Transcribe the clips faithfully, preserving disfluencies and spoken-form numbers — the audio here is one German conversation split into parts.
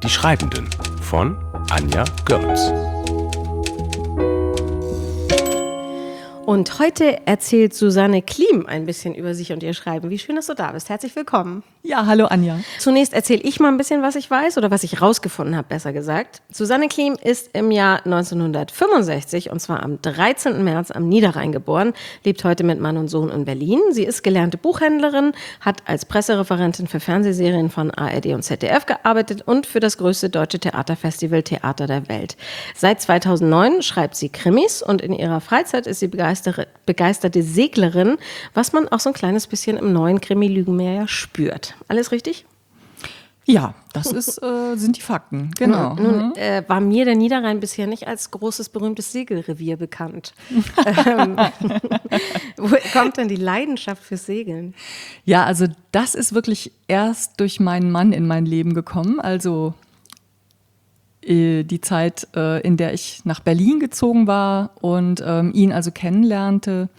Die Schreibenden von Anja Görz. Und heute erzählt Susanne Klim ein bisschen über sich und ihr Schreiben. Wie schön, dass du da bist. Herzlich willkommen. Ja, hallo Anja. Zunächst erzähle ich mal ein bisschen, was ich weiß oder was ich rausgefunden habe, besser gesagt. Susanne Klim ist im Jahr neunzehnhundertfünfundsechzig und zwar am dreizehnten März am Niederrhein geboren, lebt heute mit Mann und Sohn in Berlin. Sie ist gelernte Buchhändlerin, hat als Pressereferentin für Fernsehserien von A R D und Z D F gearbeitet und für das größte deutsche Theaterfestival Theater der Welt. Seit zweitausendneun schreibt sie Krimis und in ihrer Freizeit ist sie begeisterte, begeisterte Seglerin, was man auch so ein kleines bisschen im neuen Krimi Lügenmeer ja spürt. Alles richtig? Ja, das ist, äh, sind die Fakten, genau. Nun, nun äh, war mir der Niederrhein bisher nicht als großes, berühmtes Segelrevier bekannt. ähm, woher kommt denn die Leidenschaft fürs Segeln? Ja, also das ist wirklich erst durch meinen Mann in mein Leben gekommen. Also äh, die Zeit, äh, in der ich nach Berlin gezogen war und ähm, ihn also kennenlernte.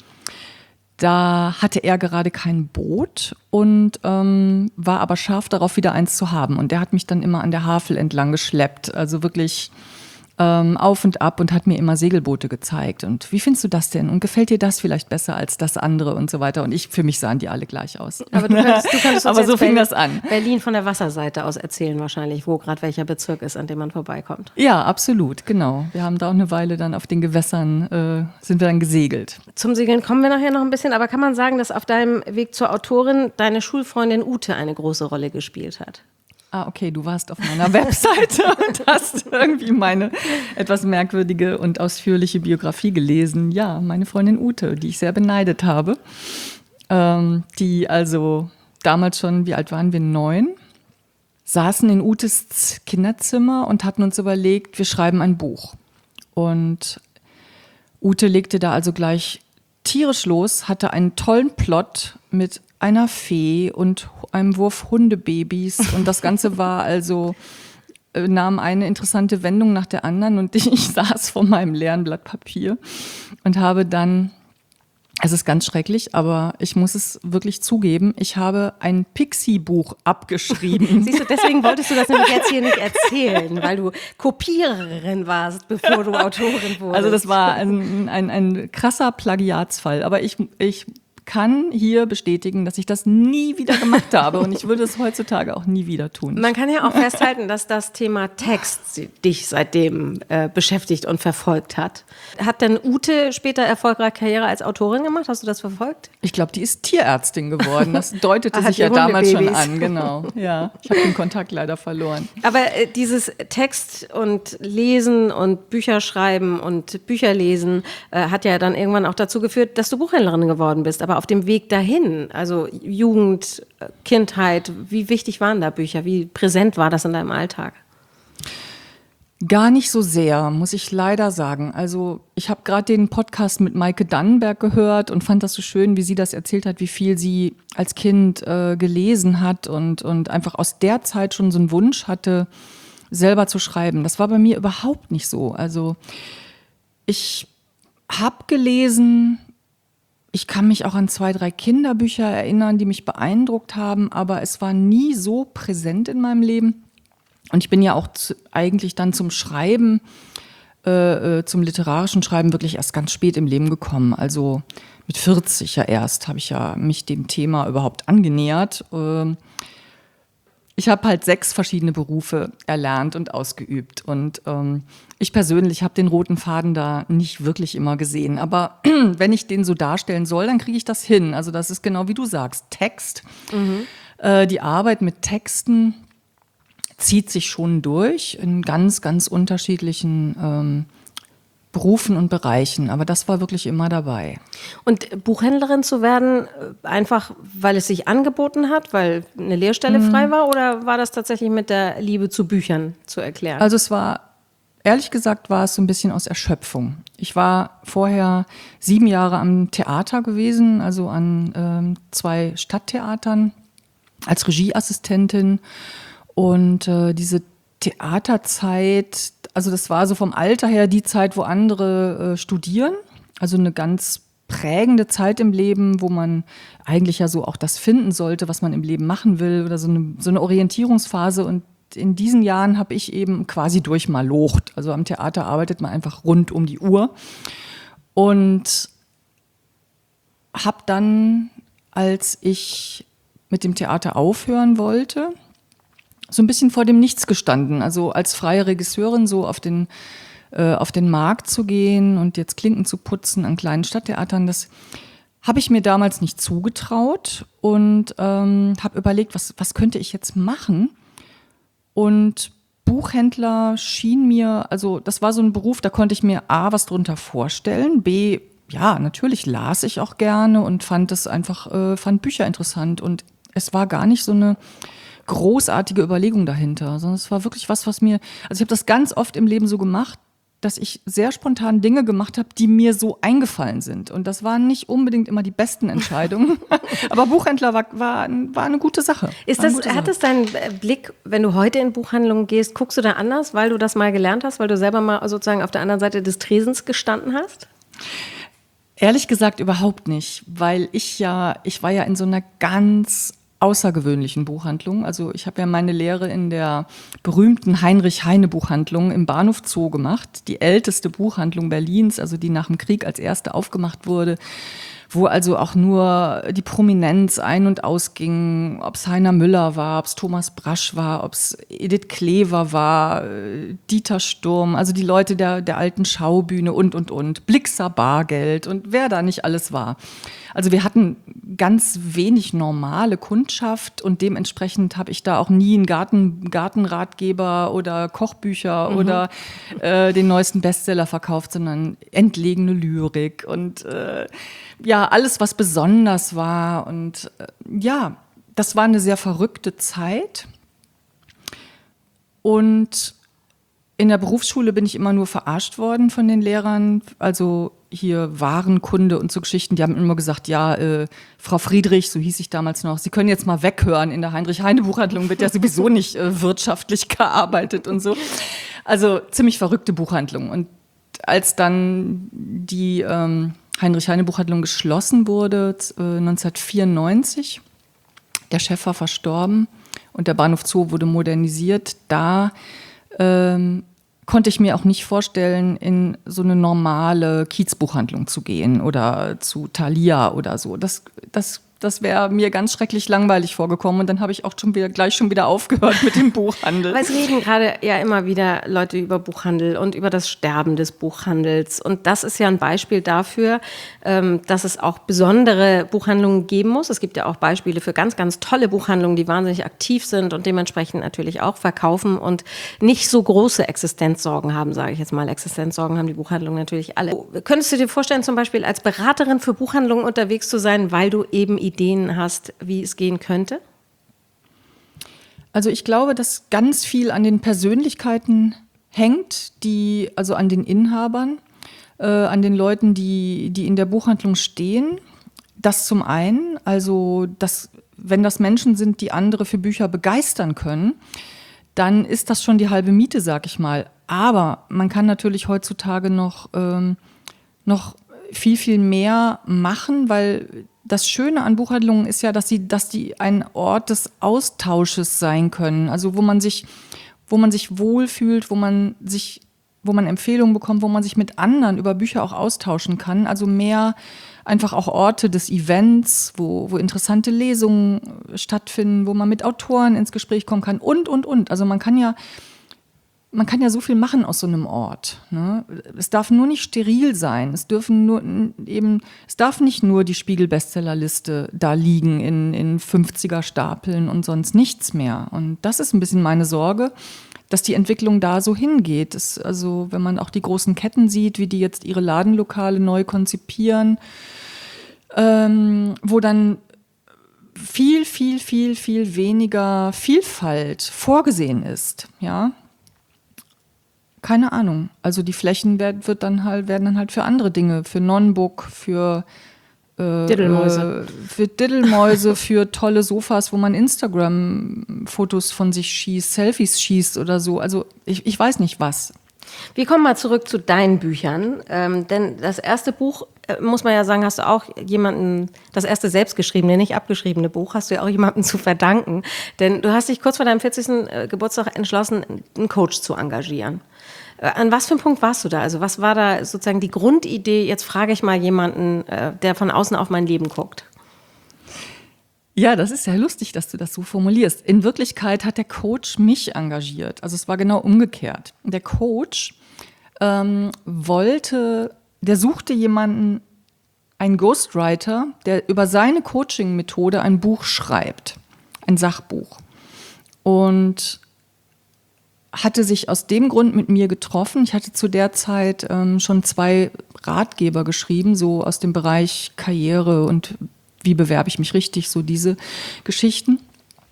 Da hatte er gerade kein Boot und ähm, war aber scharf darauf, wieder eins zu haben. Und der hat mich dann immer an der Havel entlang geschleppt, also wirklich ähm, auf und ab und hat mir immer Segelboote gezeigt. Und wie findest du das denn? Und gefällt dir das vielleicht besser als das andere und so weiter? Und ich, für mich sahen die alle gleich aus. Aber du könntest, du könntest uns aber so jetzt fing Berlin, das an. Berlin von der Wasserseite aus erzählen wahrscheinlich, wo gerade welcher Bezirk ist, an dem man vorbeikommt. Ja, absolut, genau. Wir haben da auch eine Weile dann auf den Gewässern, äh, sind wir dann gesegelt. Zum Segeln kommen wir nachher noch ein bisschen, aber kann man sagen, dass auf deinem Weg zur Autorin deine Schulfreundin Ute eine große Rolle gespielt hat? Ah, okay, du warst auf meiner Webseite und hast irgendwie meine etwas merkwürdige und ausführliche Biografie gelesen. Ja, meine Freundin Ute, die ich sehr beneidet habe, ähm, die also damals schon, wie alt waren wir, neun, saßen in Utes Kinderzimmer und hatten uns überlegt, wir schreiben ein Buch. Und Ute legte da also gleich tierisch los, hatte einen tollen Plot mit einer Fee und einem Wurf Hundebabys und das Ganze war also, äh, nahm eine interessante Wendung nach der anderen und ich, ich saß vor meinem leeren Blatt Papier und habe dann, es ist ganz schrecklich, aber ich muss es wirklich zugeben, ich habe ein Pixie-Buch abgeschrieben. Siehst du, deswegen wolltest du das nämlich jetzt hier nicht erzählen, weil du Kopiererin warst, bevor du Autorin wurdest. Also das war ein, ein, ein krasser Plagiatsfall, aber ich, ich kann hier bestätigen, dass ich das nie wieder gemacht habe und ich würde es heutzutage auch nie wieder tun. Man kann ja auch festhalten, dass das Thema Text dich seitdem äh, beschäftigt und verfolgt hat. Hat denn Ute später erfolgreich Karriere als Autorin gemacht? Hast du das verfolgt? Ich glaube, die ist Tierärztin geworden. Das deutete sich ja damals schon an, genau. Ja, ich habe den Kontakt leider verloren. Aber äh, dieses Text und Lesen und Bücher schreiben und Bücher lesen äh, hat ja dann irgendwann auch dazu geführt, dass du Buchhändlerin geworden bist. Aber auf dem Weg dahin, also Jugend, Kindheit, wie wichtig waren da Bücher? Wie präsent war das in deinem Alltag? Gar nicht so sehr, muss ich leider sagen. Also ich habe gerade den Podcast mit Maike Dannenberg gehört und fand das so schön, wie sie das erzählt hat, wie viel sie als Kind äh, gelesen hat und, und einfach aus der Zeit schon so einen Wunsch hatte, selber zu schreiben. Das war bei mir überhaupt nicht so. Also ich habe gelesen. Ich kann mich auch an zwei, drei Kinderbücher erinnern, die mich beeindruckt haben, aber es war nie so präsent in meinem Leben. Und ich bin ja auch zu, eigentlich dann zum Schreiben, äh, zum literarischen Schreiben wirklich erst ganz spät im Leben gekommen. Also mit vierzig ja erst habe ich ja mich dem Thema überhaupt angenähert. Äh, Ich habe halt sechs verschiedene Berufe erlernt und ausgeübt. Und ähm, ich persönlich habe den roten Faden da nicht wirklich immer gesehen. Aber wenn ich den so darstellen soll, dann kriege ich das hin. Also das ist genau wie du sagst, Text. Mhm. Äh, die Arbeit mit Texten zieht sich schon durch in ganz, ganz unterschiedlichen ähm, Berufen und Bereichen, aber das war wirklich immer dabei. Und Buchhändlerin zu werden, einfach weil es sich angeboten hat, weil eine Lehrstelle mhm. frei war, oder war das tatsächlich mit der Liebe zu Büchern zu erklären? Also es war, ehrlich gesagt, war es so ein bisschen aus Erschöpfung. Ich war vorher sieben Jahre am Theater gewesen, also an ähm, zwei Stadttheatern als Regieassistentin und äh, diese Theaterzeit, also das war so vom Alter her die Zeit, wo andere äh, studieren, also eine ganz prägende Zeit im Leben, wo man eigentlich ja so auch das finden sollte, was man im Leben machen will, oder so eine, so eine Orientierungsphase, und in diesen Jahren habe ich eben quasi durchmalocht. Also am Theater arbeitet man einfach rund um die Uhr. Und habe dann, als ich mit dem Theater aufhören wollte, so ein bisschen vor dem Nichts gestanden. Also als freie Regisseurin so auf den, äh, auf den Markt zu gehen und jetzt Klinken zu putzen an kleinen Stadttheatern, das habe ich mir damals nicht zugetraut und ähm, habe überlegt, was, was könnte ich jetzt machen? Und Buchhändler schien mir, also das war so ein Beruf, da konnte ich mir A, was drunter vorstellen, B, ja, natürlich las ich auch gerne und fand es einfach, äh, fand Bücher interessant und es war gar nicht so eine großartige Überlegung dahinter, sondern es war wirklich was, was mir, also ich habe das ganz oft im Leben so gemacht, dass ich sehr spontan Dinge gemacht habe, die mir so eingefallen sind. Und das waren nicht unbedingt immer die besten Entscheidungen. Aber Buchhändler war, war, war eine gute Sache. Ist das, hat es deinen Blick, wenn du heute in Buchhandlungen gehst, guckst du da anders, weil du das mal gelernt hast, weil du selber mal sozusagen auf der anderen Seite des Tresens gestanden hast? Ehrlich gesagt überhaupt nicht, weil ich ja, ich war ja in so einer ganz außergewöhnlichen Buchhandlung. Also ich habe ja meine Lehre in der berühmten Heinrich-Heine-Buchhandlung im Bahnhof Zoo gemacht, die älteste Buchhandlung Berlins, also die nach dem Krieg als erste aufgemacht wurde, wo also auch nur die Prominenz ein- und ausging, ob es Heiner Müller war, ob es Thomas Brasch war, ob es Edith Klever war, Dieter Sturm, also die Leute der, der alten Schaubühne und, und, und, Blixer Bargeld und wer da nicht alles war. Also wir hatten ganz wenig normale Kundschaft und dementsprechend habe ich da auch nie einen Garten, Gartenratgeber oder Kochbücher mhm. oder äh, den neuesten Bestseller verkauft, sondern entlegene Lyrik und äh, ja, alles, was besonders war. Und äh, ja, das war eine sehr verrückte Zeit. Und in der Berufsschule bin ich immer nur verarscht worden von den Lehrern. Also hier Warenkunde und so Geschichten, die haben immer gesagt, ja, äh, Frau Friedrich, so hieß ich damals noch, Sie können jetzt mal weghören, in der Heinrich-Heine-Buchhandlung wird ja sowieso nicht äh, wirtschaftlich gearbeitet und so. Also ziemlich verrückte Buchhandlung. Und als dann die ähm, Heinrich-Heine-Buchhandlung geschlossen wurde, äh, neunzehnhundertvierundneunzig, der Chef war verstorben und der Bahnhof Zoo wurde modernisiert, da ähm, konnte ich mir auch nicht vorstellen, in so eine normale Kiezbuchhandlung zu gehen oder zu Thalia oder so. Das, das, das wäre mir ganz schrecklich langweilig vorgekommen und dann habe ich auch schon wieder, gleich schon wieder aufgehört mit dem Buchhandel. Weil es reden gerade ja immer wieder Leute über Buchhandel und über das Sterben des Buchhandels und das ist ja ein Beispiel dafür, dass es auch besondere Buchhandlungen geben muss. Es gibt ja auch Beispiele für ganz, ganz tolle Buchhandlungen, die wahnsinnig aktiv sind und dementsprechend natürlich auch verkaufen und nicht so große Existenzsorgen haben, sage ich jetzt mal. Existenzsorgen haben die Buchhandlungen natürlich alle. Könntest du dir vorstellen, zum Beispiel als Beraterin für Buchhandlungen unterwegs zu sein, weil du eben Ideen hast, wie es gehen könnte? Also ich glaube, dass ganz viel an den Persönlichkeiten hängt, die, also an den Inhabern, äh, an den Leuten, die, die in der Buchhandlung stehen. Das zum einen, also dass, wenn das Menschen sind, die andere für Bücher begeistern können, dann ist das schon die halbe Miete, sag ich mal. Aber man kann natürlich heutzutage noch, ähm, noch viel, viel mehr machen, weil das Schöne an Buchhandlungen ist ja, dass sie, dass die ein Ort des Austausches sein können. Also wo man sich, wo man sich wohlfühlt, wo man sich, wo man Empfehlungen bekommt, wo man sich mit anderen über Bücher auch austauschen kann. Also mehr einfach auch Orte des Events, wo, wo interessante Lesungen stattfinden, wo man mit Autoren ins Gespräch kommen kann und, und, und. Also man kann ja Man kann ja so viel machen aus so einem Ort. Ne? Es darf nur nicht steril sein. Es dürfen nur eben, es darf nicht nur die Spiegel-Bestsellerliste da liegen in, in fünfziger-Stapeln und sonst nichts mehr. Und das ist ein bisschen meine Sorge, dass die Entwicklung da so hingeht. Das, also wenn man auch die großen Ketten sieht, wie die jetzt ihre Ladenlokale neu konzipieren, ähm, wo dann viel, viel, viel, viel weniger Vielfalt vorgesehen ist, ja. Keine Ahnung. Also die Flächen werd, wird dann halt, werden dann halt für andere Dinge, für Non-Book, für äh, Diddelmäuse. Äh, für Diddelmäuse, für tolle Sofas, wo man Instagram-Fotos von sich schießt, Selfies schießt oder so. Also ich, ich weiß nicht was. Wir kommen mal zurück zu deinen Büchern, ähm, denn das erste Buch äh, muss man ja sagen, hast du auch jemanden, das erste selbstgeschriebene, nicht abgeschriebene Buch, hast du ja auch jemandem zu verdanken. Denn du hast dich kurz vor deinem vierzigsten Geburtstag entschlossen, einen Coach zu engagieren. An was für einem Punkt warst du da? Also was war da sozusagen die Grundidee, jetzt frage ich mal jemanden, der von außen auf mein Leben guckt? Ja, das ist ja lustig, dass du das so formulierst. In Wirklichkeit hat der Coach mich engagiert. Also es war genau umgekehrt. Der Coach ähm, wollte, der suchte jemanden, einen Ghostwriter, der über seine Coaching-Methode ein Buch schreibt, ein Sachbuch. Und hatte sich aus dem Grund mit mir getroffen. Ich hatte zu der Zeit ähm, schon zwei Ratgeber geschrieben, so aus dem Bereich Karriere und wie bewerbe ich mich richtig, so diese Geschichten.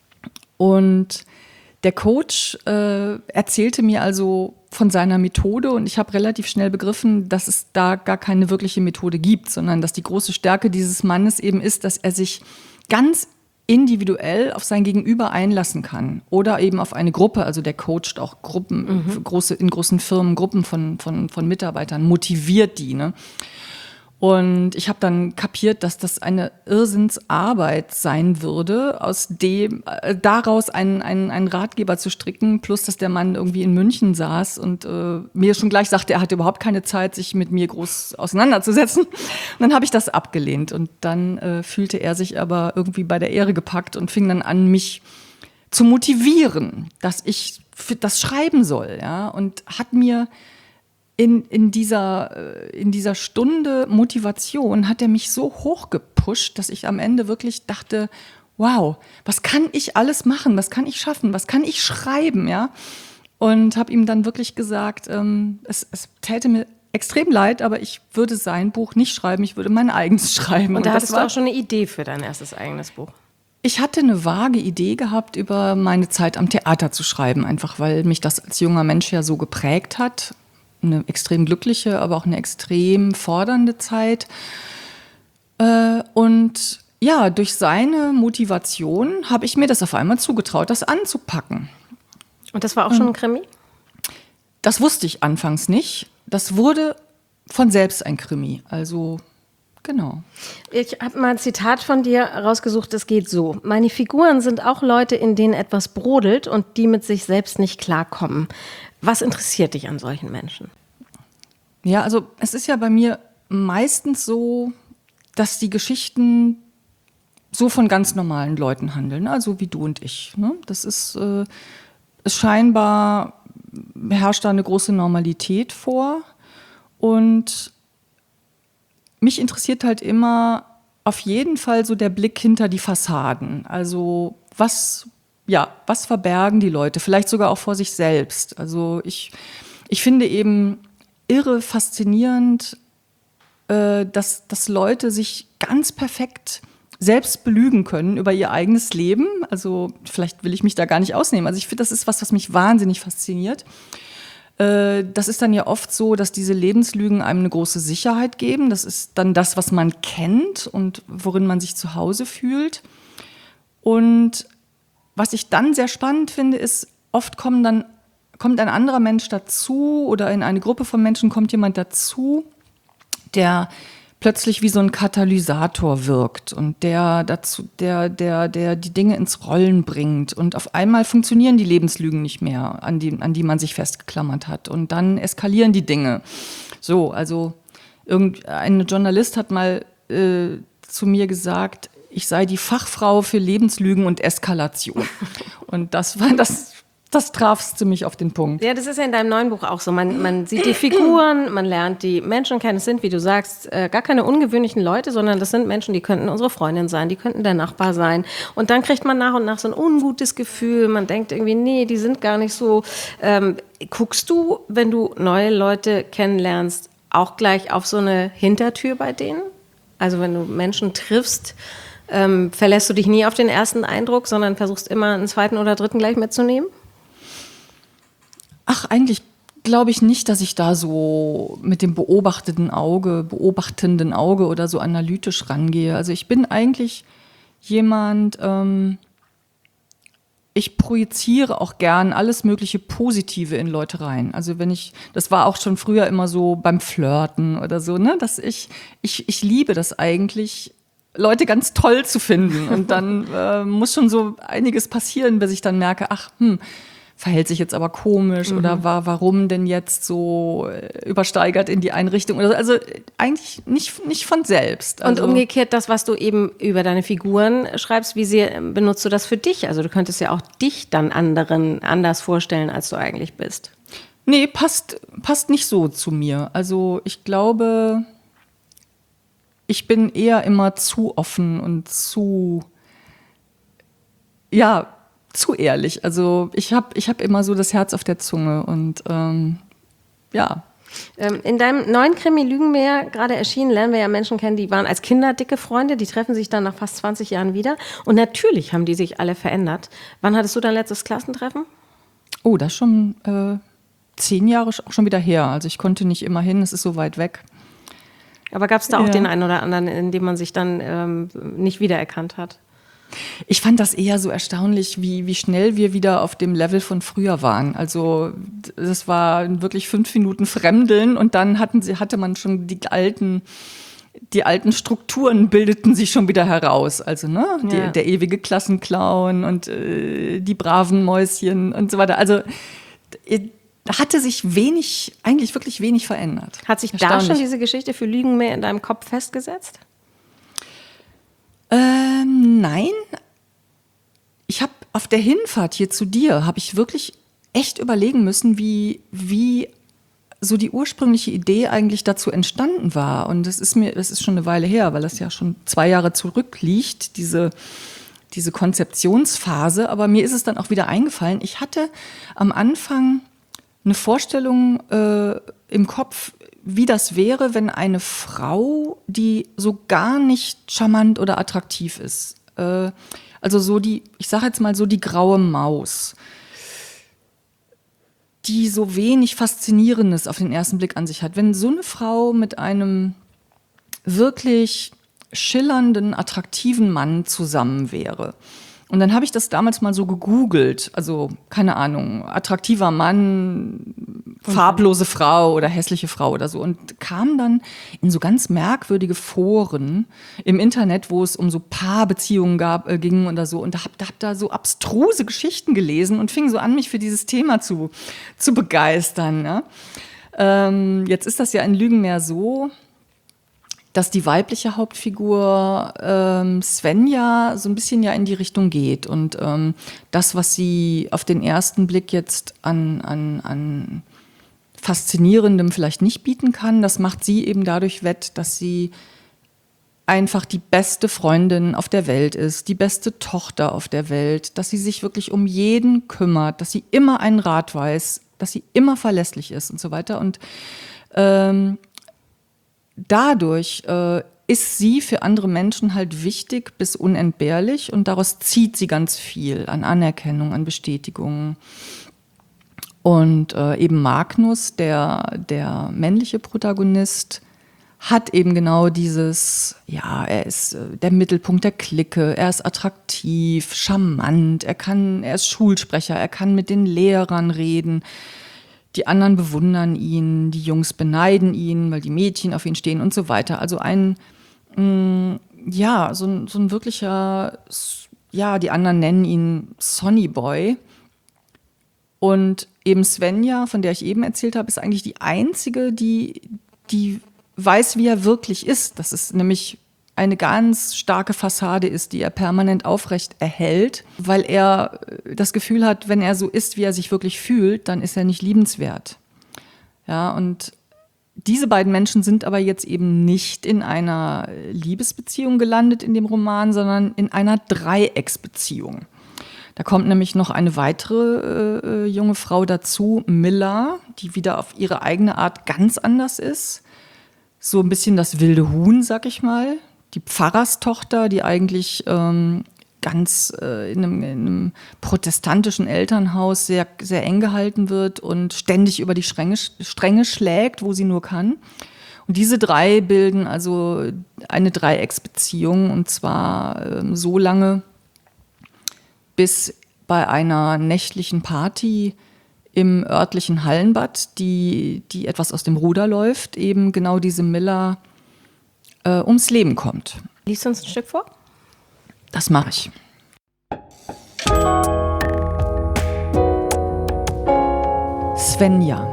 Und der Coach äh, erzählte mir also von seiner Methode und ich habe relativ schnell begriffen, dass es da gar keine wirkliche Methode gibt, sondern dass die große Stärke dieses Mannes eben ist, dass er sich ganz individuell auf sein Gegenüber einlassen kann oder eben auf eine Gruppe, also der coacht auch Gruppen, mhm. große, in großen Firmen, Gruppen von, von, von Mitarbeitern, motiviert die, ne? Und ich habe dann kapiert, dass das eine Irrsinnsarbeit sein würde, aus dem äh, daraus einen, einen, einen Ratgeber zu stricken, plus dass der Mann irgendwie in München saß und äh, mir schon gleich sagte, er hatte überhaupt keine Zeit, sich mit mir groß auseinanderzusetzen. Und dann habe ich das abgelehnt und dann äh, fühlte er sich aber irgendwie bei der Ehre gepackt und fing dann an, mich zu motivieren, dass ich das schreiben soll, ja, und hat mir In, in, dieser, in dieser Stunde Motivation hat er mich so hoch gepusht, dass ich am Ende wirklich dachte, wow, was kann ich alles machen, was kann ich schaffen, was kann ich schreiben, ja? Und habe ihm dann wirklich gesagt, ähm, es, es täte mir extrem leid, aber ich würde sein Buch nicht schreiben, ich würde mein eigenes schreiben. Und da Und hattest das du war auch schon eine Idee für dein erstes eigenes Buch? Ich hatte eine vage Idee gehabt, über meine Zeit am Theater zu schreiben, einfach weil mich das als junger Mensch ja so geprägt hat. Eine extrem glückliche, aber auch eine extrem fordernde Zeit. Und ja, durch seine Motivation habe ich mir das auf einmal zugetraut, das anzupacken. Und das war auch schon ein Krimi? Das wusste ich anfangs nicht. Das wurde von selbst ein Krimi. Also, genau. Ich habe mal ein Zitat von dir rausgesucht, das geht so. Meine Figuren sind auch Leute, in denen etwas brodelt und die mit sich selbst nicht klarkommen. Was interessiert dich an solchen Menschen? Ja, also es ist ja bei mir meistens so, dass die Geschichten so von ganz normalen Leuten handeln, also wie du und ich. Ne? Das ist, äh, es scheinbar herrscht da eine große Normalität vor und mich interessiert halt immer auf jeden Fall so der Blick hinter die Fassaden. Also was, ja, was verbergen die Leute? Vielleicht sogar auch vor sich selbst. Also ich, ich finde eben irre faszinierend, äh, dass, dass Leute sich ganz perfekt selbst belügen können über ihr eigenes Leben. Also vielleicht will ich mich da gar nicht ausnehmen. Also ich finde, das ist was, was mich wahnsinnig fasziniert. Äh, das ist dann ja oft so, dass diese Lebenslügen einem eine große Sicherheit geben. Das ist dann das, was man kennt und worin man sich zu Hause fühlt. Und was ich dann sehr spannend finde, ist, oft kommen dann, kommt ein anderer Mensch dazu oder in eine Gruppe von Menschen kommt jemand dazu, der plötzlich wie so ein Katalysator wirkt und der dazu, der, der, der die Dinge ins Rollen bringt. Und auf einmal funktionieren die Lebenslügen nicht mehr, an die, an die man sich festgeklammert hat. Und dann eskalieren die Dinge. So, also irgendein Journalist hat mal äh, zu mir gesagt, ich sei die Fachfrau für Lebenslügen und Eskalation. Und das war das. Das traf ziemlich auf den Punkt. Ja, das ist ja in deinem neuen Buch auch so. Man, man sieht die Figuren, man lernt die Menschen kennen. Es sind, wie du sagst, äh, gar keine ungewöhnlichen Leute, sondern das sind Menschen, die könnten unsere Freundin sein, die könnten der Nachbar sein. Und dann kriegt man nach und nach so ein ungutes Gefühl. Man denkt irgendwie, nee, die sind gar nicht so. Ähm, guckst du, wenn du neue Leute kennenlernst, auch gleich auf so eine Hintertür bei denen? Also wenn du Menschen triffst, ähm, verlässt du dich nie auf den ersten Eindruck, sondern versuchst immer einen zweiten oder dritten gleich mitzunehmen? Ach, eigentlich glaube ich nicht, dass ich da so mit dem beobachtenden Auge, beobachtenden Auge oder so analytisch rangehe. Also ich bin eigentlich jemand, ähm, ich projiziere auch gern alles mögliche Positive in Leute rein. Also wenn ich, das war auch schon früher immer so beim Flirten oder so, ne, dass ich, ich, ich liebe das eigentlich, Leute ganz toll zu finden. Und dann äh, muss schon so einiges passieren, bis ich dann merke, ach, hm, verhält sich jetzt aber komisch mhm. oder war, warum denn jetzt so übersteigert in die Einrichtung oder so. Also eigentlich nicht, nicht von selbst. Also und umgekehrt das, was du eben über deine Figuren schreibst, wie sehr benutzt du das für dich? Also du könntest ja auch dich dann anderen anders vorstellen, als du eigentlich bist. Nee, passt, passt nicht so zu mir. Also ich glaube, ich bin eher immer zu offen und zu, ja, zu ehrlich. Also ich habe ich hab immer so das Herz auf der Zunge und ähm, ja. In deinem neuen Krimi Lügenmeer, gerade erschienen, lernen wir ja Menschen kennen, die waren als Kinder dicke Freunde, die treffen sich dann nach fast zwanzig Jahren wieder und natürlich haben die sich alle verändert. Wann hattest du dein letztes Klassentreffen? Oh, das ist schon äh, zehn Jahre auch schon wieder her. Also ich konnte nicht immer hin, es ist so weit weg. Aber gab es da auch ja. den einen oder anderen, in dem man sich dann ähm, nicht wiedererkannt hat? Ich fand das eher so erstaunlich, wie, wie schnell wir wieder auf dem Level von früher waren. Also das war wirklich fünf Minuten Fremdeln und dann hatten sie, hatte man schon die alten, die alten Strukturen bildeten sich schon wieder heraus. Also ne, die, ja. der ewige Klassenclown und äh, die braven Mäuschen und so weiter. Also hatte sich wenig, eigentlich wirklich wenig verändert. Hat sich da schon diese Geschichte für Lügenmeer in deinem Kopf festgesetzt? Ähm, nein. Ich habe auf der Hinfahrt hier zu dir, habe ich wirklich echt überlegen müssen, wie, wie so die ursprüngliche Idee eigentlich dazu entstanden war. Und das ist mir, das ist schon eine Weile her, weil das ja schon zwei Jahre zurückliegt, diese, diese Konzeptionsphase. Aber mir ist es dann auch wieder eingefallen. Ich hatte am Anfang eine Vorstellung äh, im Kopf, wie das wäre, wenn eine Frau, die so gar nicht charmant oder attraktiv ist, äh, also so die, ich sage jetzt mal so die graue Maus, die so wenig Faszinierendes auf den ersten Blick an sich hat. Wenn so eine Frau mit einem wirklich schillernden, attraktiven Mann zusammen wäre. Und dann habe ich das damals mal so gegoogelt, also keine Ahnung, attraktiver Mann, farblose Frau oder hässliche Frau oder so und kam dann in so ganz merkwürdige Foren im Internet, wo es um so Paarbeziehungen gab, äh, ging oder so und da habe hab da so abstruse Geschichten gelesen und fing so an, mich für dieses Thema zu, zu begeistern. Ja? Ähm, jetzt ist das ja in Lügenmeer so, dass die weibliche Hauptfigur ähm, Svenja so ein bisschen ja in die Richtung geht. Und ähm, das, was sie auf den ersten Blick jetzt an, an, an Faszinierendem vielleicht nicht bieten kann, das macht sie eben dadurch wett, dass sie einfach die beste Freundin auf der Welt ist, die beste Tochter auf der Welt, dass sie sich wirklich um jeden kümmert, dass sie immer einen Rat weiß, dass sie immer verlässlich ist und so weiter. Und ähm, dadurch äh, ist sie für andere Menschen halt wichtig bis unentbehrlich und daraus zieht sie ganz viel an Anerkennung, an Bestätigung. Und äh, eben Magnus, der, der männliche Protagonist, hat eben genau dieses, ja, er ist äh, der Mittelpunkt der Clique, er ist attraktiv, charmant, er kann, er ist Schulsprecher, er kann mit den Lehrern reden. Die anderen bewundern ihn, die Jungs beneiden ihn, weil die Mädchen auf ihn stehen und so weiter. Also ein, mh, ja, so ein, so ein wirklicher, ja, die anderen nennen ihn Sonny Boy. Und eben Svenja, von der ich eben erzählt habe, ist eigentlich die einzige, die, die weiß, wie er wirklich ist. Dass es nämlich eine ganz starke Fassade ist, die er permanent aufrecht erhält, weil er das Gefühl hat, wenn er so ist, wie er sich wirklich fühlt, dann ist er nicht liebenswert. Ja, und diese beiden Menschen sind aber jetzt eben nicht in einer Liebesbeziehung gelandet in dem Roman, sondern in einer Dreiecksbeziehung. Da kommt nämlich noch eine weitere äh, junge Frau dazu, Milla, die wieder auf ihre eigene Art ganz anders ist. So ein bisschen das wilde Huhn, sag ich mal. Die Pfarrerstochter, die eigentlich ähm, ganz äh, in, einem, in einem protestantischen Elternhaus sehr, sehr eng gehalten wird und ständig über die Stränge, Stränge schlägt, wo sie nur kann. Und diese drei bilden also eine Dreiecksbeziehung und zwar ähm, so lange, bis bei einer nächtlichen Party im örtlichen Hallenbad, die, die etwas aus dem Ruder läuft, eben genau diese Miller äh, ums Leben kommt. Liest du uns ein Stück vor? Das mache ich. Svenja.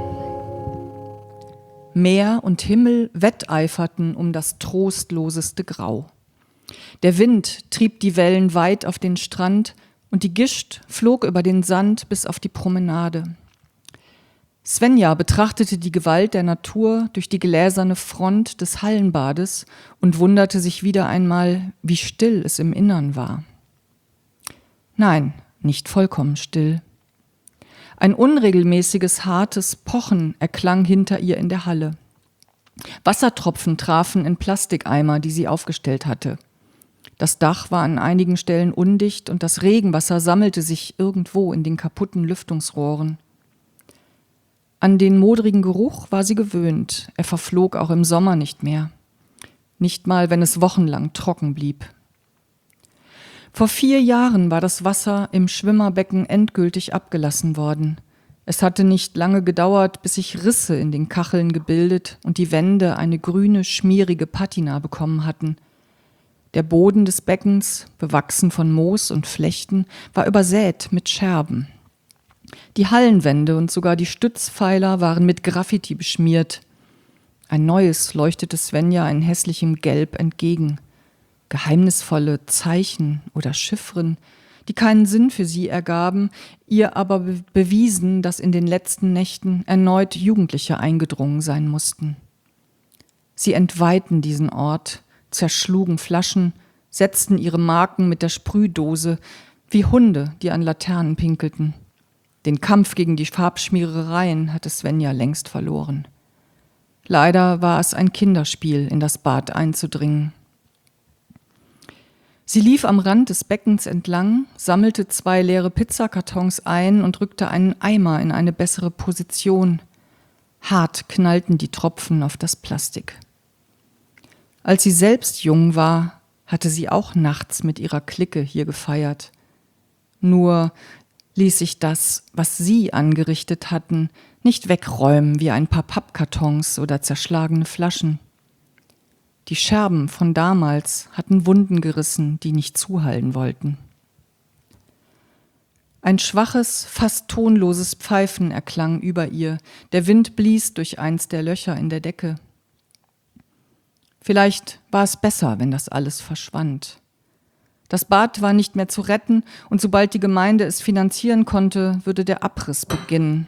Meer und Himmel wetteiferten um das trostloseste Grau. Der Wind trieb die Wellen weit auf den Strand und die Gischt flog über den Sand bis auf die Promenade. Svenja betrachtete die Gewalt der Natur durch die gläserne Front des Hallenbades und wunderte sich wieder einmal, wie still es im Innern war. Nein, nicht vollkommen still. Ein unregelmäßiges, hartes Pochen erklang hinter ihr in der Halle. Wassertropfen trafen in Plastikeimer, die sie aufgestellt hatte. Das Dach war an einigen Stellen undicht und das Regenwasser sammelte sich irgendwo in den kaputten Lüftungsrohren. An den modrigen Geruch war sie gewöhnt. Er verflog auch im Sommer nicht mehr. Nicht mal, wenn es wochenlang trocken blieb. Vor vier Jahren war das Wasser im Schwimmerbecken endgültig abgelassen worden. Es hatte nicht lange gedauert, bis sich Risse in den Kacheln gebildet und die Wände eine grüne, schmierige Patina bekommen hatten. Der Boden des Beckens, bewachsen von Moos und Flechten, war übersät mit Scherben. Die Hallenwände und sogar die Stützpfeiler waren mit Graffiti beschmiert. Ein neues leuchtete Svenja in hässlichem Gelb entgegen. Geheimnisvolle Zeichen oder Chiffren, die keinen Sinn für sie ergaben, ihr aber be- bewiesen, dass in den letzten Nächten erneut Jugendliche eingedrungen sein mussten. Sie entweihten diesen Ort, zerschlugen Flaschen, setzten ihre Marken mit der Sprühdose, wie Hunde, die an Laternen pinkelten. Den Kampf gegen die Farbschmierereien hatte Svenja längst verloren. Leider war es ein Kinderspiel, in das Bad einzudringen. Sie lief am Rand des Beckens entlang, sammelte zwei leere Pizzakartons ein und rückte einen Eimer in eine bessere Position. Hart knallten die Tropfen auf das Plastik. Als sie selbst jung war, hatte sie auch nachts mit ihrer Clique hier gefeiert. Nur ließ sich das, was sie angerichtet hatten, nicht wegräumen wie ein paar Pappkartons oder zerschlagene Flaschen. Die Scherben von damals hatten Wunden gerissen, die nicht zuhallen wollten. Ein schwaches, fast tonloses Pfeifen erklang über ihr. Der Wind blies durch eins der Löcher in der Decke. Vielleicht war es besser, wenn das alles verschwand. Das Bad war nicht mehr zu retten und sobald die Gemeinde es finanzieren konnte, würde der Abriss beginnen.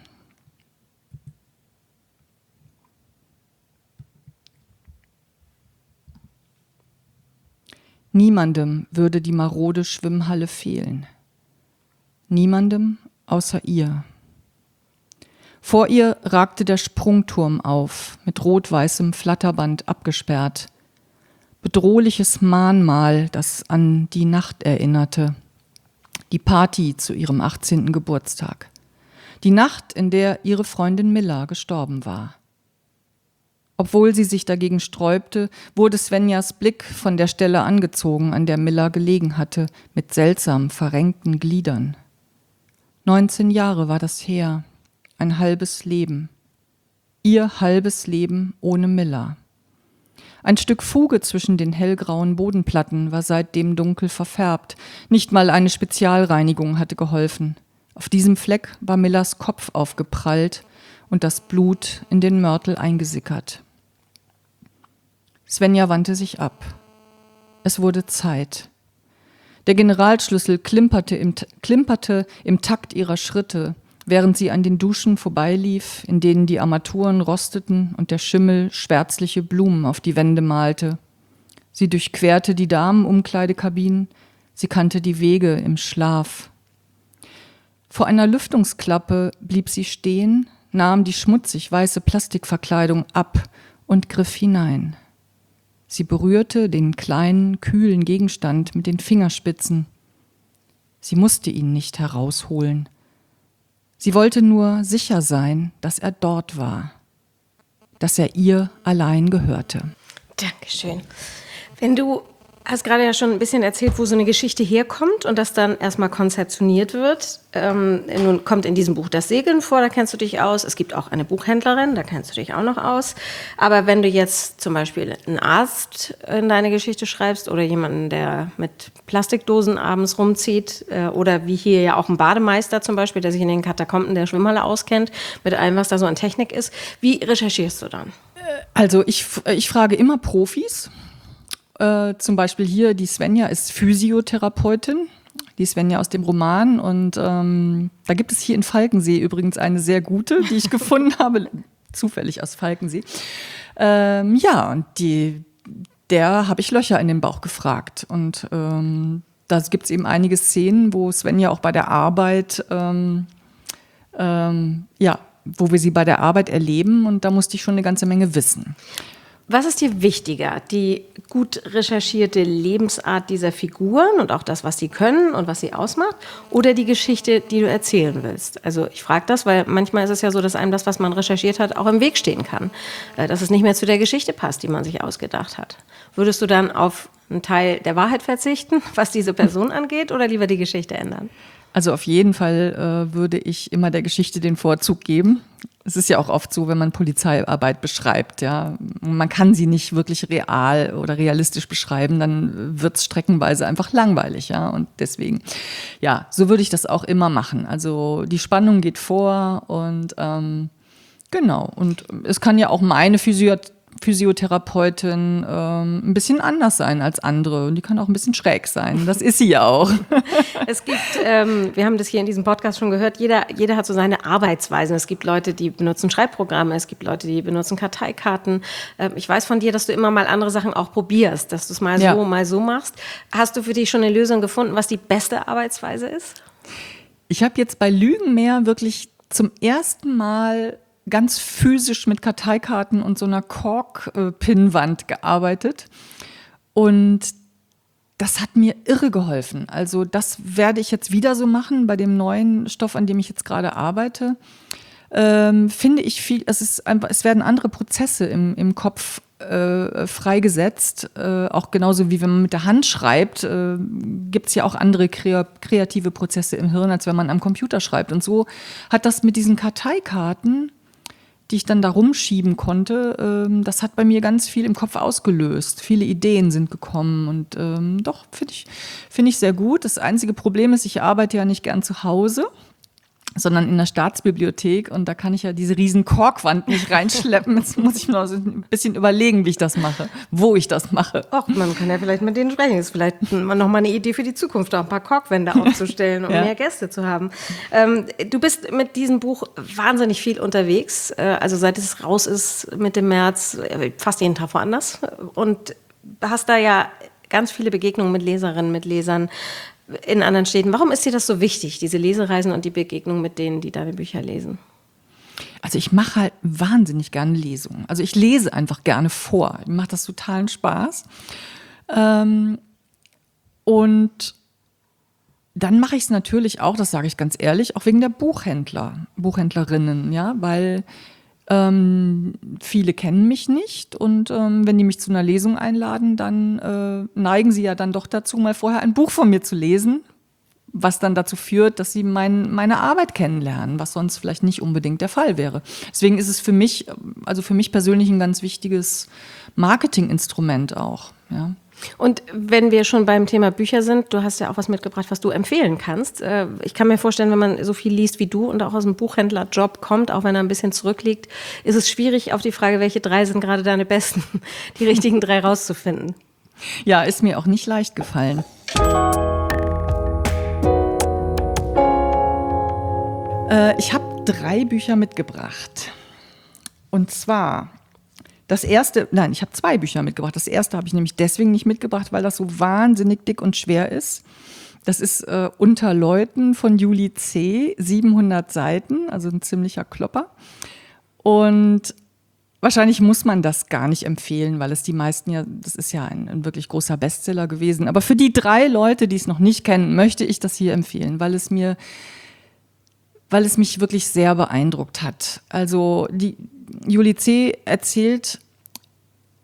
Niemandem würde die marode Schwimmhalle fehlen. Niemandem außer ihr. Vor ihr ragte der Sprungturm auf, mit rot-weißem Flatterband abgesperrt. Bedrohliches Mahnmal, das an die Nacht erinnerte. Die Party zu ihrem achtzehnten Geburtstag. Die Nacht, in der ihre Freundin Milla gestorben war. Obwohl sie sich dagegen sträubte, wurde Svenjas Blick von der Stelle angezogen, an der Milla gelegen hatte, mit seltsam verrenkten Gliedern. Neunzehn Jahre war das her, ein halbes Leben. Ihr halbes Leben ohne Milla. Ein Stück Fuge zwischen den hellgrauen Bodenplatten war seitdem dunkel verfärbt. Nicht mal eine Spezialreinigung hatte geholfen. Auf diesem Fleck war Millas Kopf aufgeprallt und das Blut in den Mörtel eingesickert. Svenja wandte sich ab. Es wurde Zeit. Der Generalschlüssel klimperte im, klimperte im Takt ihrer Schritte, während sie an den Duschen vorbeilief, in denen die Armaturen rosteten und der Schimmel schwärzliche Blumen auf die Wände malte. Sie durchquerte die Damenumkleidekabinen, sie kannte die Wege im Schlaf. Vor einer Lüftungsklappe blieb sie stehen, nahm die schmutzig weiße Plastikverkleidung ab und griff hinein. Sie berührte den kleinen, kühlen Gegenstand mit den Fingerspitzen. Sie musste ihn nicht herausholen. Sie wollte nur sicher sein, dass er dort war, dass er ihr allein gehörte. Dankeschön. Wenn du hast gerade ja schon ein bisschen erzählt, wo so eine Geschichte herkommt und das dann erstmal konzeptioniert wird. Ähm, nun kommt in diesem Buch das Segeln vor, da kennst du dich aus. Es gibt auch eine Buchhändlerin, da kennst du dich auch noch aus. Aber wenn du jetzt zum Beispiel einen Arzt in deine Geschichte schreibst oder jemanden, der mit Plastikdosen abends rumzieht äh, oder wie hier ja auch ein Bademeister zum Beispiel, der sich in den Katakomben der Schwimmhalle auskennt, mit allem, was da so an Technik ist, wie recherchierst du dann? Also ich, ich frage immer Profis. Äh, zum Beispiel hier, die Svenja ist Physiotherapeutin, die Svenja aus dem Roman. Und ähm, da gibt es hier in Falkensee übrigens eine sehr gute, die ich gefunden habe, zufällig aus Falkensee. Ähm, ja, und die, der habe ich Löcher in den Bauch gefragt. Und ähm, da gibt es eben einige Szenen, wo Svenja auch bei der Arbeit, ähm, ähm, ja, wo wir sie bei der Arbeit erleben. Und da musste ich schon eine ganze Menge wissen. Was ist dir wichtiger, die gut recherchierte Lebensart dieser Figuren und auch das, was sie können und was sie ausmacht, oder die Geschichte, die du erzählen willst? Also ich frage das, weil manchmal ist es ja so, dass einem das, was man recherchiert hat, auch im Weg stehen kann, dass es nicht mehr zu der Geschichte passt, die man sich ausgedacht hat. Würdest du dann auf einen Teil der Wahrheit verzichten, was diese Person angeht, oder lieber die Geschichte ändern? Also auf jeden Fall äh, würde ich immer der Geschichte den Vorzug geben. Es ist ja auch oft so, wenn man Polizeiarbeit beschreibt, ja, man kann sie nicht wirklich real oder realistisch beschreiben, dann wird es streckenweise einfach langweilig, ja, und deswegen, ja, so würde ich das auch immer machen. Also die Spannung geht vor und ähm, genau, und es kann ja auch meine Physio- Physiotherapeutin ähm, ein bisschen anders sein als andere und die kann auch ein bisschen schräg sein. Das ist sie ja auch. Es gibt, ähm, wir haben das hier in diesem Podcast schon gehört, jeder, jeder hat so seine Arbeitsweise. Es gibt Leute, die benutzen Schreibprogramme, es gibt Leute, die benutzen Karteikarten. Ähm, ich weiß von dir, dass du immer mal andere Sachen auch probierst, dass du es mal ja. so, mal so machst. Hast du für dich schon eine Lösung gefunden, was die beste Arbeitsweise ist? Ich habe jetzt bei Lügenmeer wirklich zum ersten Mal ganz physisch mit Karteikarten und so einer Kork-Pinnwand gearbeitet. Und das hat mir irre geholfen. Also das werde ich jetzt wieder so machen bei dem neuen Stoff, an dem ich jetzt gerade arbeite. Ähm, finde ich viel, es ist einfach, es werden andere Prozesse im, im Kopf äh, freigesetzt. Äh, auch genauso wie wenn man mit der Hand schreibt, äh, gibt es ja auch andere kre- kreative Prozesse im Hirn, als wenn man am Computer schreibt. Und so hat das mit diesen Karteikarten, die ich dann da rumschieben konnte, ähm, das hat bei mir ganz viel im Kopf ausgelöst. Viele Ideen sind gekommen und ähm, doch, finde ich, finde ich sehr gut. Das einzige Problem ist, ich arbeite ja nicht gern zu Hause, sondern in der Staatsbibliothek und da kann ich ja diese riesen Korkwand nicht reinschleppen. Jetzt muss ich mir noch so ein bisschen überlegen, wie ich das mache, wo ich das mache. Och, man kann ja vielleicht mit denen sprechen. Das ist vielleicht noch mal eine Idee für die Zukunft, auch ein paar Korkwände aufzustellen, um ja. mehr Gäste zu haben. Ähm, du bist mit diesem Buch wahnsinnig viel unterwegs. Äh, also seit es raus ist Mitte März, fast jeden Tag woanders. Und hast da ja ganz viele Begegnungen mit Leserinnen, mit Lesern in anderen Städten. Warum ist dir das so wichtig, diese Lesereisen und die Begegnung mit denen, die deine Bücher lesen? Also ich mache halt wahnsinnig gerne Lesungen. Also ich lese einfach gerne vor. Mir macht das totalen Spaß. Ähm, und dann mache ich es natürlich auch, das sage ich ganz ehrlich, auch wegen der Buchhändler, Buchhändlerinnen, ja, weil Ähm, viele kennen mich nicht und ähm, wenn die mich zu einer Lesung einladen, dann äh, neigen sie ja dann doch dazu, mal vorher ein Buch von mir zu lesen, was dann dazu führt, dass sie mein, meine Arbeit kennenlernen, was sonst vielleicht nicht unbedingt der Fall wäre. Deswegen ist es für mich, also für mich persönlich ein ganz wichtiges Marketinginstrument auch, ja. Und wenn wir schon beim Thema Bücher sind, du hast ja auch was mitgebracht, was du empfehlen kannst. Ich kann mir vorstellen, wenn man so viel liest wie du und auch aus dem Buchhändlerjob kommt, auch wenn er ein bisschen zurückliegt, ist es schwierig, auf die Frage, welche drei sind gerade deine besten, die richtigen drei rauszufinden. Ja, ist mir auch nicht leicht gefallen. Äh, ich habe drei Bücher mitgebracht. Und zwar das erste, nein, ich habe zwei Bücher mitgebracht. Das erste habe ich nämlich deswegen nicht mitgebracht, weil das so wahnsinnig dick und schwer ist. Das ist äh, Unter Leuten von Julie C., siebenhundert Seiten, also ein ziemlicher Klopper. Und wahrscheinlich muss man das gar nicht empfehlen, weil es die meisten ja, das ist ja ein, ein wirklich großer Bestseller gewesen. Aber für die drei Leute, die es noch nicht kennen, möchte ich das hier empfehlen, weil es mir, weil es mich wirklich sehr beeindruckt hat. Also die Julie C. erzählt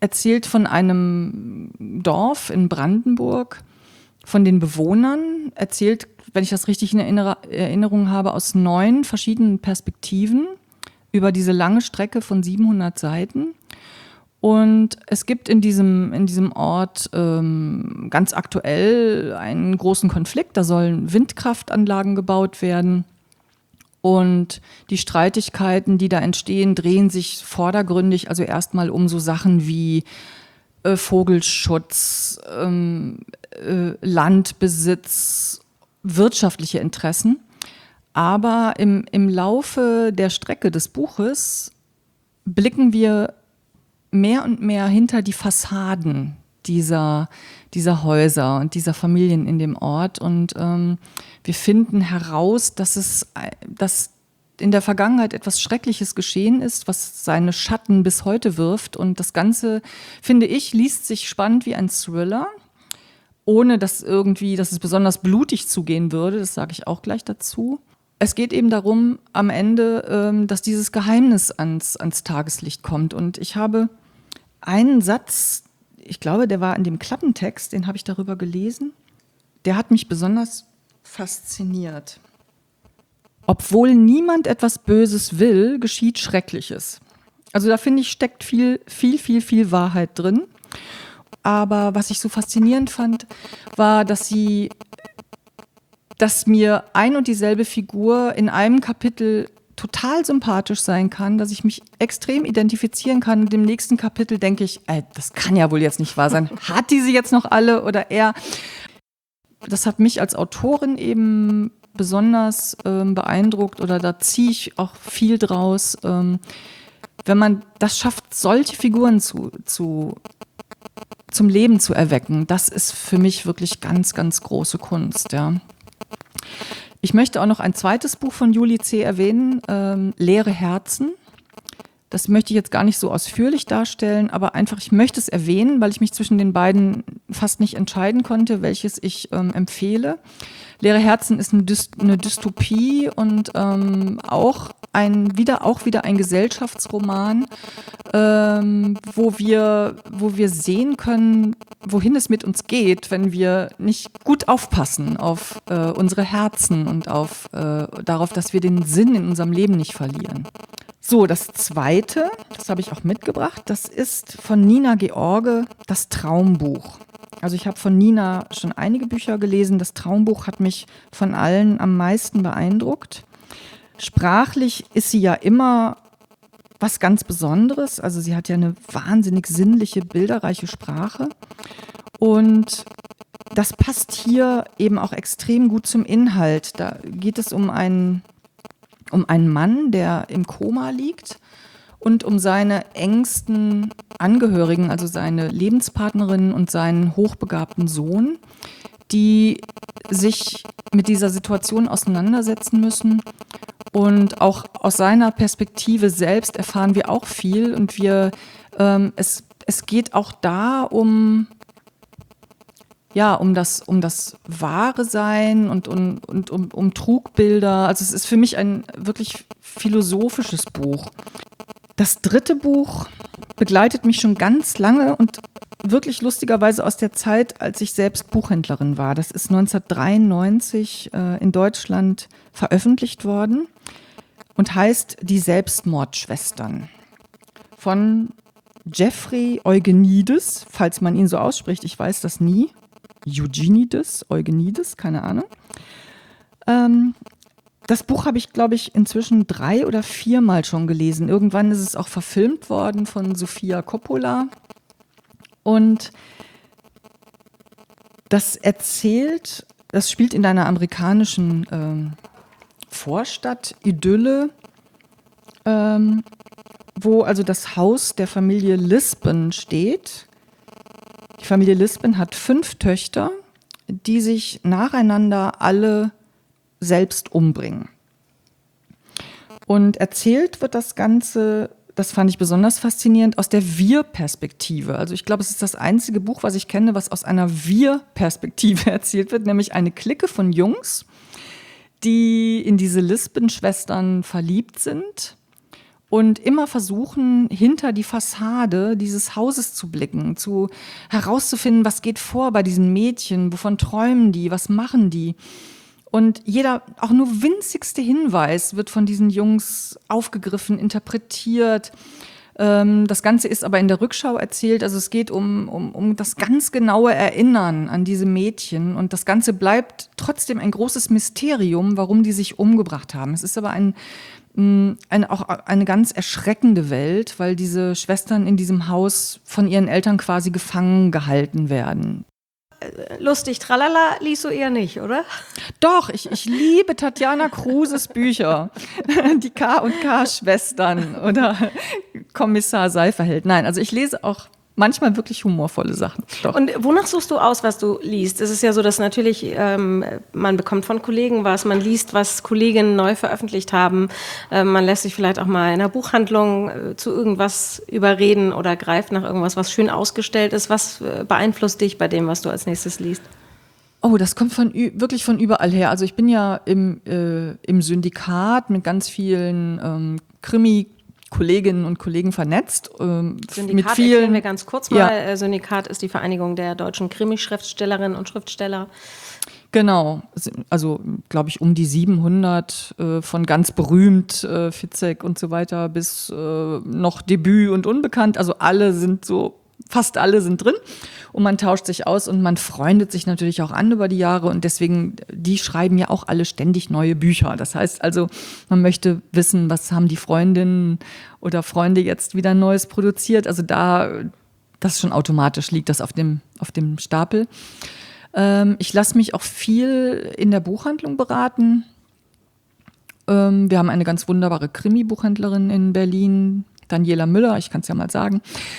erzählt von einem Dorf in Brandenburg, von den Bewohnern, erzählt, wenn ich das richtig in Erinnerung habe, aus neun verschiedenen Perspektiven über diese lange Strecke von siebenhundert Seiten. Und es gibt in diesem, in diesem Ort ähm, ganz aktuell einen großen Konflikt. Da sollen Windkraftanlagen gebaut werden. Und die Streitigkeiten, die da entstehen, drehen sich vordergründig also erstmal um so Sachen wie äh, Vogelschutz, ähm, äh, Landbesitz, wirtschaftliche Interessen. Aber im, im Laufe der Strecke des Buches blicken wir mehr und mehr hinter die Fassaden dieser, dieser Häuser und dieser Familien in dem Ort. Und ähm, wir finden heraus, dass es dass in der Vergangenheit etwas Schreckliches geschehen ist, was seine Schatten bis heute wirft. Und das Ganze, finde ich, liest sich spannend wie ein Thriller, ohne dass irgendwie, dass es besonders blutig zugehen würde. Das sage ich auch gleich dazu. Es geht eben darum, am Ende, ähm, dass dieses Geheimnis ans, ans Tageslicht kommt. Und ich habe einen Satz, ich glaube, der war in dem Klappentext, den habe ich darüber gelesen, der hat mich besonders fasziniert. Obwohl niemand etwas Böses will, geschieht Schreckliches. Also da finde ich, steckt viel, viel, viel, viel Wahrheit drin. Aber was ich so faszinierend fand, war, dass sie, dass mir ein und dieselbe Figur in einem Kapitel total sympathisch sein kann, dass ich mich extrem identifizieren kann. Und im nächsten Kapitel denke ich, ey, das kann ja wohl jetzt nicht wahr sein. Hat die sie jetzt noch alle oder er? Das hat mich als Autorin eben besonders ähm, beeindruckt oder da ziehe ich auch viel draus. Ähm, wenn man das schafft, solche Figuren zu, zu, zum Leben zu erwecken, das ist für mich wirklich ganz, ganz große Kunst, ja. Ich möchte auch noch ein zweites Buch von Julie C. erwähnen, ähm, Leere Herzen. Das möchte ich jetzt gar nicht so ausführlich darstellen, aber einfach, ich möchte es erwähnen, weil ich mich zwischen den beiden fast nicht entscheiden konnte, welches ich ähm, empfehle. Leere Herzen ist eine, Dyst- eine Dystopie und ähm, auch ein wieder auch wieder ein Gesellschaftsroman, ähm, wo wir wo wir sehen können, wohin es mit uns geht, wenn wir nicht gut aufpassen auf äh, unsere Herzen und auf äh, darauf, dass wir den Sinn in unserem Leben nicht verlieren. So, das Zweite, das habe ich auch mitgebracht, das ist von Nina George, das Traumbuch. Also ich habe von Nina schon einige Bücher gelesen. Das Traumbuch hat mich von allen am meisten beeindruckt. Sprachlich ist sie ja immer was ganz Besonderes. Also sie hat ja eine wahnsinnig sinnliche, bilderreiche Sprache. Und das passt hier eben auch extrem gut zum Inhalt. Da geht es um einen, um einen Mann, der im Koma liegt und um seine engsten Angehörigen, also seine Lebenspartnerin und seinen hochbegabten Sohn, die sich mit dieser Situation auseinandersetzen müssen. Und auch aus seiner Perspektive selbst erfahren wir auch viel. Und wir, ähm, es, es geht auch da um, ja, um das, um das wahre Sein und, und, und um, um Trugbilder. Also es ist für mich ein wirklich philosophisches Buch. Das dritte Buch begleitet mich schon ganz lange und wirklich lustigerweise aus der Zeit, als ich selbst Buchhändlerin war. Das ist neunzehnhundertdreiundneunzig äh, in Deutschland veröffentlicht worden und heißt Die Selbstmordschwestern von Jeffrey Eugenides, falls man ihn so ausspricht, ich weiß das nie. Eugenides, Eugenides, keine Ahnung. Ähm, Das Buch habe ich, glaube ich, inzwischen drei oder viermal schon gelesen. Irgendwann ist es auch verfilmt worden von Sofia Coppola. Und das erzählt, das spielt in einer amerikanischen ähm, Vorstadt, Idylle, ähm, wo also das Haus der Familie Lisbon steht. Die Familie Lisbon hat fünf Töchter, die sich nacheinander alle selbst umbringen. Und erzählt wird das Ganze, das fand ich besonders faszinierend, aus der Wir-Perspektive. Also ich glaube, es ist das einzige Buch, was ich kenne, was aus einer Wir-Perspektive erzählt wird, nämlich eine Clique von Jungs, die in diese Lisbon-Schwestern verliebt sind und immer versuchen, hinter die Fassade dieses Hauses zu blicken, zu herauszufinden, was geht vor bei diesen Mädchen, wovon träumen die, was machen die. Und jeder, auch nur winzigste Hinweis wird von diesen Jungs aufgegriffen, interpretiert. Ähm, das Ganze ist aber in der Rückschau erzählt. Also es geht um, um, um das ganz genaue Erinnern an diese Mädchen. Und das Ganze bleibt trotzdem ein großes Mysterium, warum die sich umgebracht haben. Es ist aber ein, ein, auch eine ganz erschreckende Welt, weil diese Schwestern in diesem Haus von ihren Eltern quasi gefangen gehalten werden. Lustig, tralala, liest du eher nicht, oder? Doch, ich, ich liebe Tatjana Kruses Bücher. Die K und K-Schwestern oder Kommissar Seiferheld. Nein, also ich lese auch manchmal wirklich humorvolle Sachen. Doch. Und wonach suchst du aus, was du liest? Es ist ja so, dass natürlich ähm, man bekommt von Kollegen was, man liest, was Kolleginnen neu veröffentlicht haben. Ähm, man lässt sich vielleicht auch mal in einer Buchhandlung äh, zu irgendwas überreden oder greift nach irgendwas, was schön ausgestellt ist. Was äh, beeinflusst dich bei dem, was du als nächstes liest? Oh, das kommt von wirklich von überall her. Also ich bin ja im, äh, im Syndikat mit ganz vielen ähm, Krimi- Kolleginnen und Kollegen vernetzt. Ähm, Syndikat mit vielen, erklären wir ganz kurz mal. Ja. Syndikat ist die Vereinigung der deutschen Krimi-Schriftstellerinnen und Schriftsteller. Genau, also glaube ich um die siebenhundert, äh, von ganz berühmt, äh, Fitzek und so weiter, bis äh, noch Debüt und unbekannt. Also alle sind so, fast alle sind drin. Und man tauscht sich aus und man freundet sich natürlich auch an über die Jahre. Und deswegen, die schreiben ja auch alle ständig neue Bücher. Das heißt also, man möchte wissen, was haben die Freundinnen oder Freunde jetzt wieder Neues produziert. Also da, das schon automatisch liegt das auf dem, auf dem Stapel. Ähm, ich lasse mich auch viel in der Buchhandlung beraten. Ähm, wir haben eine ganz wunderbare Krimi-Buchhändlerin in Berlin, Daniela Müller, ich kann es ja mal sagen.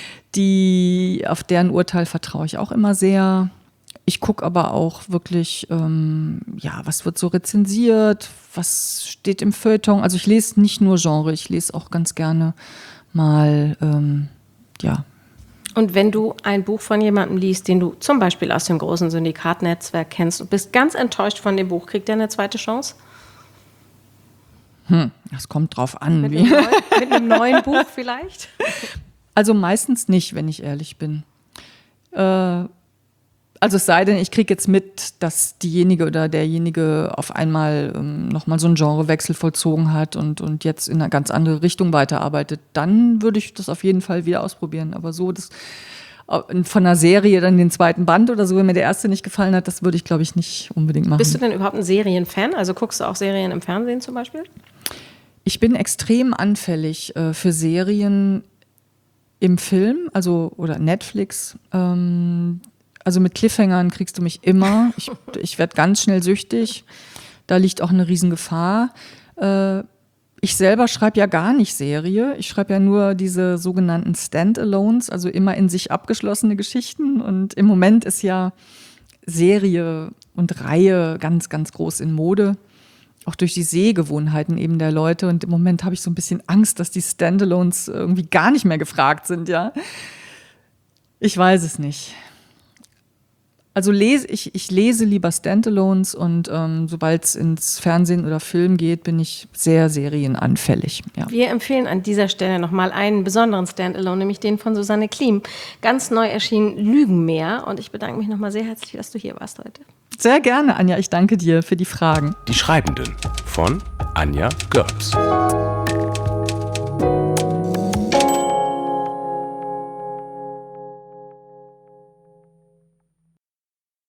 Die, auf deren Urteil vertraue ich auch immer sehr. Ich gucke aber auch wirklich, ähm, ja, was wird so rezensiert, was steht im Feuilleton. Also ich lese nicht nur Genre, ich lese auch ganz gerne mal, ähm, ja. Und wenn du ein Buch von jemandem liest, den du zum Beispiel aus dem großen Syndikatnetzwerk kennst und bist ganz enttäuscht von dem Buch, kriegt der eine zweite Chance? Hm, das kommt drauf an. Mit, wie. einem, neuen, mit einem neuen Buch vielleicht? Also meistens nicht, wenn ich ehrlich bin. Äh, also es sei denn, ich kriege jetzt mit, dass diejenige oder derjenige auf einmal ähm, nochmal so einen Genrewechsel vollzogen hat und, und jetzt in eine ganz andere Richtung weiterarbeitet. Dann würde ich das auf jeden Fall wieder ausprobieren. Aber so das, von einer Serie dann den zweiten Band oder so, wenn mir der erste nicht gefallen hat, das würde ich, glaube ich, nicht unbedingt machen. Bist du denn überhaupt ein Serienfan? Also guckst du auch Serien im Fernsehen zum Beispiel? Ich bin extrem anfällig äh, für Serien im Film, also oder Netflix. Ähm, also mit Cliffhangern kriegst du mich immer. Ich, ich werde ganz schnell süchtig. Da liegt auch eine Riesengefahr. Äh, ich selber schreibe ja gar nicht Serie. Ich schreibe ja nur diese sogenannten Standalones, also immer in sich abgeschlossene Geschichten. Und im Moment ist ja Serie und Reihe ganz, ganz groß in Mode. Auch durch die Sehgewohnheiten eben der Leute. Und im Moment habe ich so ein bisschen Angst, dass die Standalones irgendwie gar nicht mehr gefragt sind, ja. Ich weiß es nicht. Also lese ich, ich lese lieber Standalones und ähm, sobald es ins Fernsehen oder Film geht, bin ich sehr serienanfällig. Ja. Wir empfehlen an dieser Stelle nochmal einen besonderen Standalone, nämlich den von Susanne Klim. Ganz neu erschienen Lügenmeer. Und ich bedanke mich nochmal sehr herzlich, dass du hier warst heute. Sehr gerne, Anja. Ich danke dir für die Fragen. Die Schreibenden von Anja Götz.